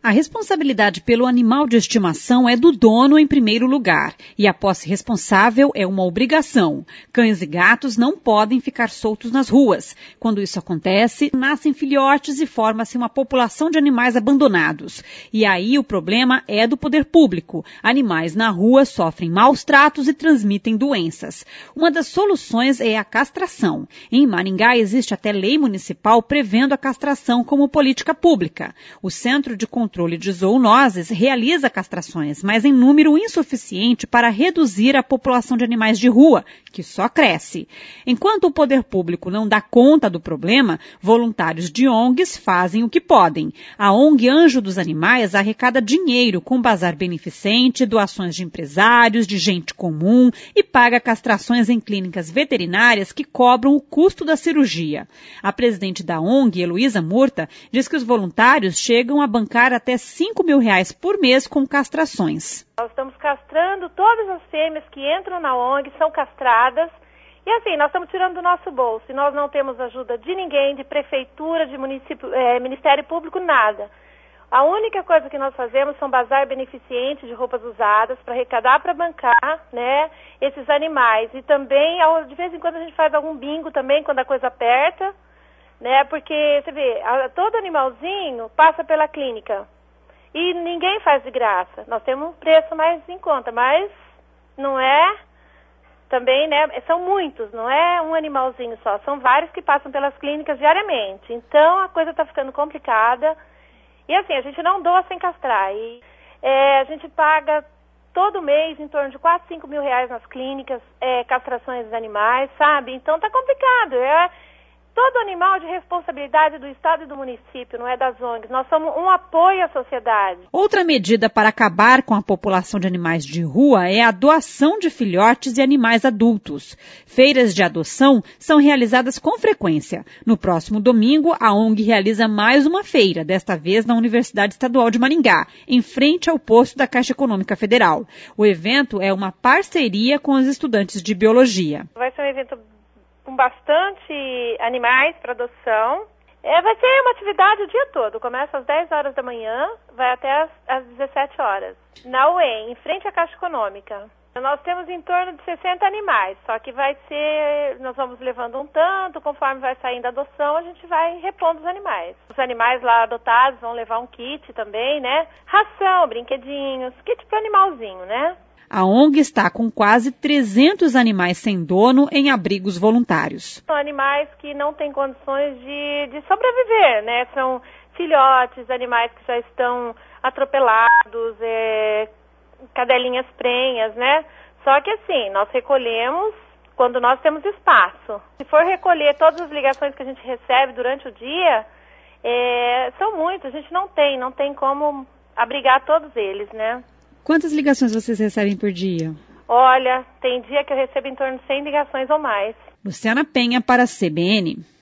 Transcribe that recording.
A responsabilidade pelo animal de estimação é do dono em primeiro lugar, e a posse responsável é uma obrigação. Cães e gatos não podem ficar soltos nas ruas. Quando isso acontece, nascem filhotes e forma-se uma população de animais abandonados. E aí o problema é do poder público. Animais na rua sofrem maus tratos e transmitem doenças. Uma das soluções é a castração. Em Maringá existe até lei municipal prevendo a castração como política pública. O Centro de Controle de Zoonoses realiza castrações, mas em número insuficiente para reduzir a população de animais de rua, que só cresce. Enquanto o poder público não dá conta do problema, voluntários de ONGs fazem o que podem. A ONG Anjo dos Animais arrecada dinheiro com bazar beneficente, doações de empresários, de gente comum e paga castrações em clínicas veterinárias que cobram o custo da cirurgia. A presidente da ONG, Heloísa Murta, diz que os voluntários chegam a bancar até R$5.000 por mês com castrações. Nós estamos castrando todas as fêmeas que entram na ONG, são castradas. E assim, nós estamos tirando do nosso bolso. E nós não temos ajuda de ninguém, de prefeitura, de Ministério Público, nada. A única coisa que nós fazemos são bazar beneficente de roupas usadas para arrecadar, para bancar, né, esses animais. E também, de vez em quando, a gente faz algum bingo também, quando a coisa aperta, né, porque, você vê, todo animalzinho passa pela clínica. E ninguém faz de graça. Nós temos um preço mais em conta, mas não é também, né? São muitos, não é um animalzinho só. São vários que passam pelas clínicas diariamente. Então, a coisa está ficando complicada. E assim, a gente não doa sem castrar. E, a gente paga todo mês em torno de R$4, R$5.000 nas clínicas, castrações dos animais, sabe? Então, está complicado. Todo animal de responsabilidade do Estado e do município, não é das ONGs. Nós somos um apoio à sociedade. Outra medida para acabar com a população de animais de rua é a doação de filhotes e animais adultos. Feiras de adoção são realizadas com frequência. No próximo domingo, a ONG realiza mais uma feira, desta vez na Universidade Estadual de Maringá, em frente ao posto da Caixa Econômica Federal. O evento é uma parceria com os estudantes de biologia. Vai ser um evento com bastante animais para adoção. Vai ser uma atividade o dia todo. Começa às 10 horas da manhã, vai até às 17 horas. Na UEM, em frente à Caixa Econômica. Nós temos em torno de 60 animais, só que nós vamos levando um tanto, conforme vai saindo a adoção, a gente vai repondo os animais. Os animais lá adotados vão levar um kit também, né? Ração, brinquedinhos, kit para animalzinho, né? A ONG está com quase 300 animais sem dono em abrigos voluntários. São animais que não têm condições de sobreviver, né? São filhotes, animais que já estão atropelados, cadelinhas prenhas, né? Só que assim, nós recolhemos quando nós temos espaço. Se for recolher todas as ligações que a gente recebe durante o dia, são muitas, a gente não tem como abrigar todos eles, né? Quantas ligações vocês recebem por dia? Olha, tem dia que eu recebo em torno de 100 ligações ou mais. Luciana Penha para a CBN.